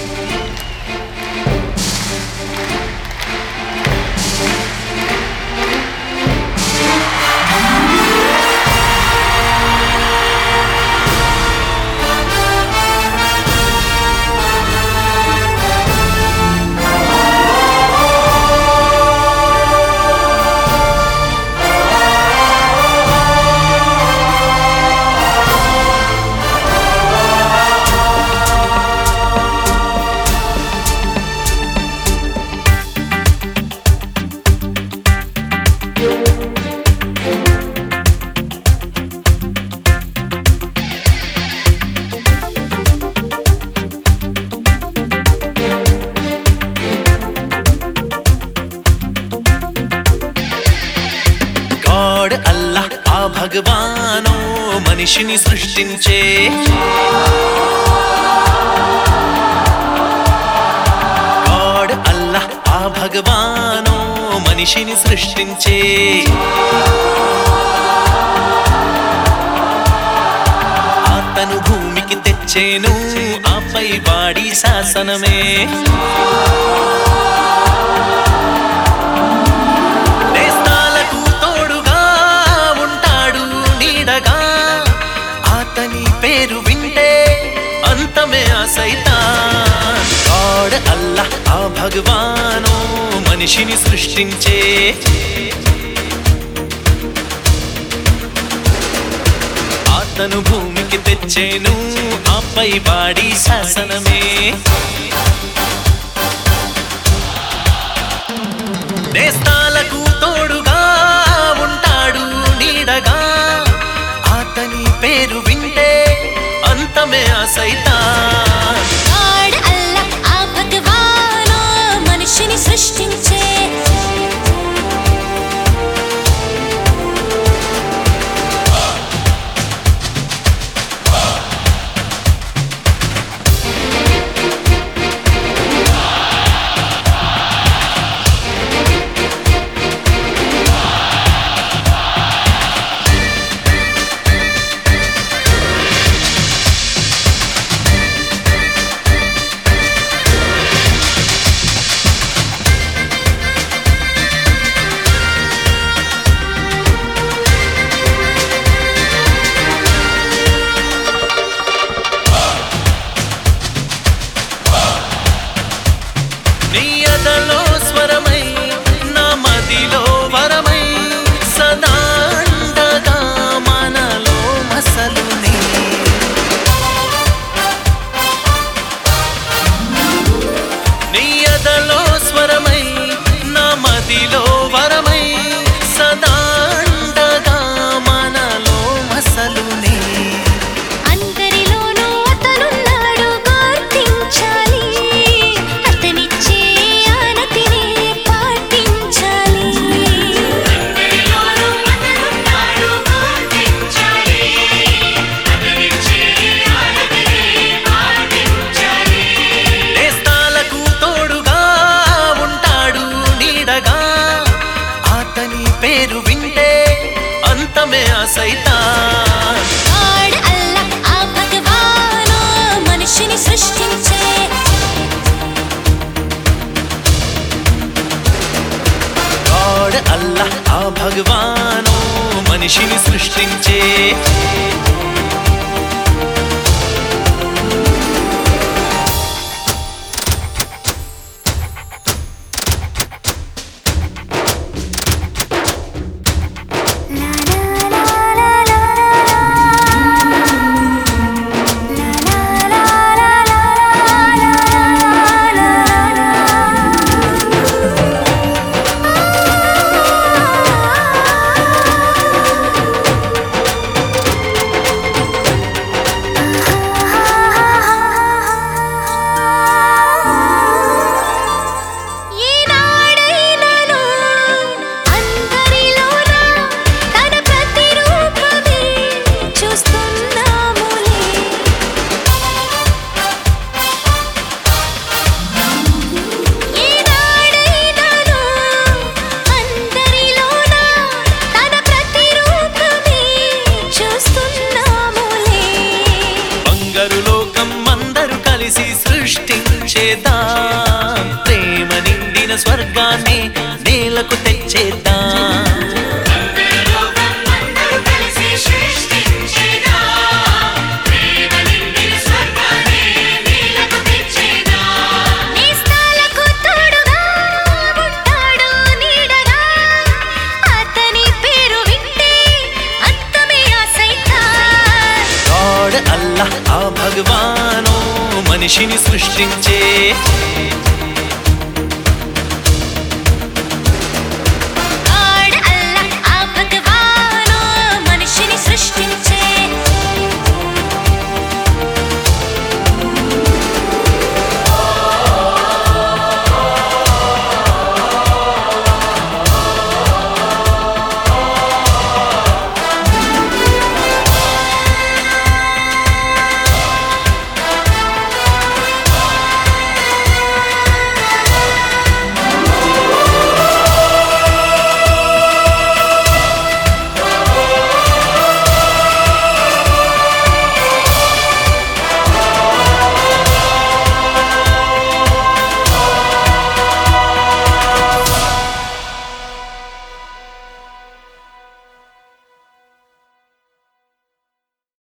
God Allah ఆ భగవానో మనిషిని సృష్టించే గాడ్ అల్లాహ్ ఆ భగవానో మనిషిని సృష్టించే ఆతను భూమికి తెచ్చేను ఆపై వాడి శాసనమే అతని పేరు వింటే అంతమే ఆ సైతాన్ గాడ్ అల్లాహ్ ఆ భగవానో మనిషిని సృష్టించే అతను భూమికి తెచ్చేను ఆపై వాడి శాసనమే నేస్తాలకు తోడుగా ఉంటాడు నీడగా అతని పేరు వింటే అంతమే ఆ సైతాన్ గాడ్ అల్లాహ్ ఆ భగవానో మనిషిని సృష్టించే నియదలో స్వరమై నా మదిలో వరమై సదా అండగా మనలో మసలుని నియదలో స్వరమై నా మదిలో వరమై సదా అండగా మనలో మసలుని అందరిలోనూ అతనున్నాడు గుర్తించాలి అతనిచ్చే ఆనతిని పాటించాలి అందరిలోనూ అతనున్నాడు గుర్తించాలి అతనిచ్చే ఆనతిని పాటించాలి నేస్తాలకు తోడుగా ఉంటాడు నీడగా అతని పేరు వింటే అంతమే ఆ సైతాన్ గాడ్ అల్లాహ్ ఆ భగవానో మనిషిని సృష్టించే గాడ్ అల్లాహ్ ఆ భగవానో మనిషిని సృష్టించే చేసేద్దాం, ప్రేమ నిండిన స్వర్గాన్ని నేలకు తెచ్చేద్దాం. నేస్తాలకు తోడుగా ఉంటాడు నీడగా, అతని పేరు వింటే అంతమే ఆ సైతాన్. గాడ్ అల్లాహ్ ఆ భగవానో మనిషిని సృష్టించే